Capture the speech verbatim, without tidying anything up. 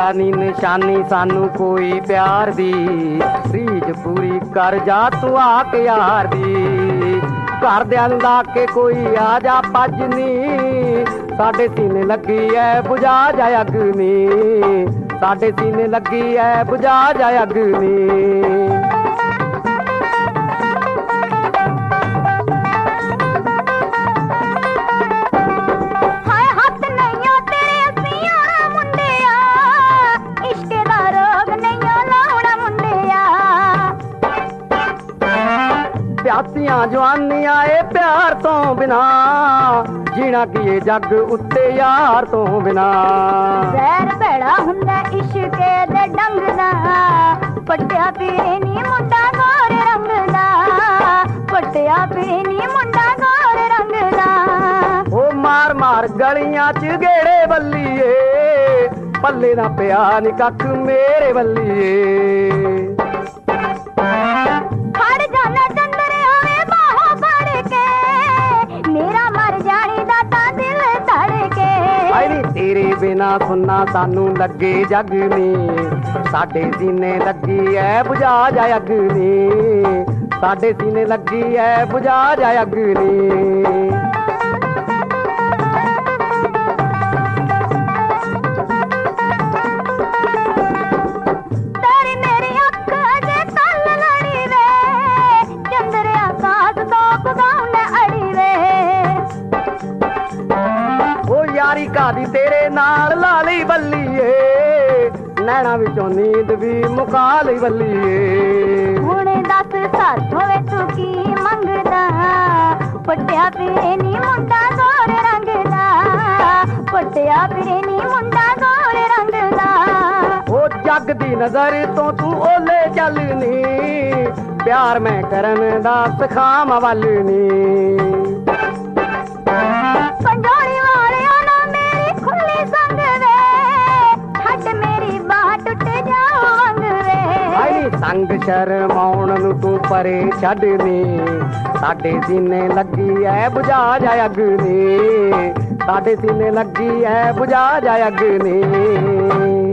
ਨੀ ਨਿਸ਼ਾਨੀ ਸਾਨੂੰ ਕੋਈ ਪਿਆਰ ਦੀ, ਰੀਝ ਪੂਰੀ ਕਰ ਜਾ ਤੂੰ ਆ ਕੇ ਯਾਰ ਦੀ। ਘਰਦਿਆਂ ਨੂੰ ਲਾ ਕੇ ਕੋਈ ਆ ਜਾ ਭੱਜ ਨੀ, ਸਾਡੇ ਸੀਨੇ ਲੱਗੀ ਐ ਬੁਝਾ ਜਾ ਅੱਗ ਨੀ, ਸਾਡੇ ਸੀਨੇ ਲੱਗੀ ਐ ਬੁਝਾ ਜਾ ਅੱਗ ਨੀ। ਪਿਆਸੀਆਂ ਜਵਾਨੀਆਂ ਏ ਪਿਆਰ ਤੋਂ ਬਿਨਾ, ਜੀਣਾ ਕੀ ਏ ਜੱਗ ਉੱਤੇ ਯਾਰ ਤੋਂ ਬਿਨਾ। ਜ਼ਹਿਰ ਭੈੜਾ ਹੁੰਦਾ ਇਸ਼ਕੇ ਦੇ ਡੰਗ ਦਾ, ਪੱਟਿਆ ਪੀਰੇ ਨੀ ਮੁੰਡਾ ਗੋਰੇ ਰੰਗ ਦਾ, ਪੱਟਿਆ ਪੀਰੇ ਨੀ ਮੁੰਡਾ ਗੋਰੇ ਰੰਗ ਦਾ। ਉਹ ਮਾਰ ਮਾਰ ਗਲੀਆਂ ਚ ਗੇੜੇ ਬੱਲੀਏ, ਪੱਲੇ ਨਾ ਪਿਆ ਨੀ ਕੱਖ ਮੇਰੇ ਬੱਲੀਏ। ਤੇਰੇ ਬਿਨਾ ਸੁਣਨਾ ਸਾਨੂੰ ਲੱਗੇ ਜਗ ਨੀ, ਸਾਡੇ ਸੀਨੇ ਲੱਗੀ ਐ ਬੁਝਾ ਜਾ ਅੱਗ ਨੀ, ਸਾਡੇ ਸੀਨੇ ਲੱਗੀ ਐ ਬੁਝਾ ਜਾ ਅੱਗ ਨੀ। ਯਾਰੀ ਕਾਦੀ ਤੇਰੇ ਨਾਲ ਲਾ ਲਈ ਬੱਲੀਏ, ਨੈਣਾ ਵਿੱਚੋਂ ਨੀਂਦ ਵੀ ਮੁਕਾ ਲਈ ਬੱਲੀਏ। ਹੁਣ ਦੱਸ ਸੱਚ ਹੋਵੇ ਤੂੰ ਕੀ ਮੰਗਦਾ, ਪੱਟਿਆ ਪੀਰੇ ਨੀ ਮੁੰਡਾ ਗੋਰੇ ਰੰਗ ਦਾ, ਪੱਟਿਆ ਪੀਰੇ ਨੀ ਮੁੰਡਾ ਗੋਰੇ ਰੰਗ ਦਾ। ਉਹ ਜੱਗ ਦੀ ਨਜ਼ਰ ਤੋਂ ਤੂੰ ਓਲੇ ਚੱਲ ਨੀ, ਪਿਆਰ ਮੈਂ ਕਰਨ ਦਾ ਸਿਖਾਵਾਂ ਵੱਲ ਨੀ। ਸੰਗ ਸ਼ਰਮਾਉਣ ਨੂੰ ਤੂੰ ਪਰੇ ਛੱਡ ਨੀ, ਸਾਡੇ ਸੀਨੇ ਲੱਗੀ ਐ ਬੁਝਾ ਜਾ ਅੱਗ ਨੀ, ਸਾਡੇ ਸੀਨੇ ਲੱਗੀ ਐ ਬੁਝਾ ਜਾ ਅੱਗ ਨੀ।